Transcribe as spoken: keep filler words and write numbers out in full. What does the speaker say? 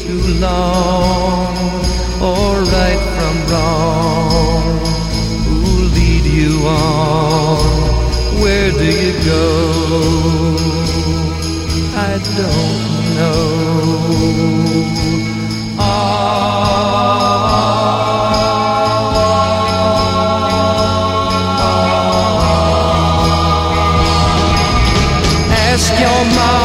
too long, or right from wrong? Who'll lead you on? Where do you go? I don't know. Ask your mom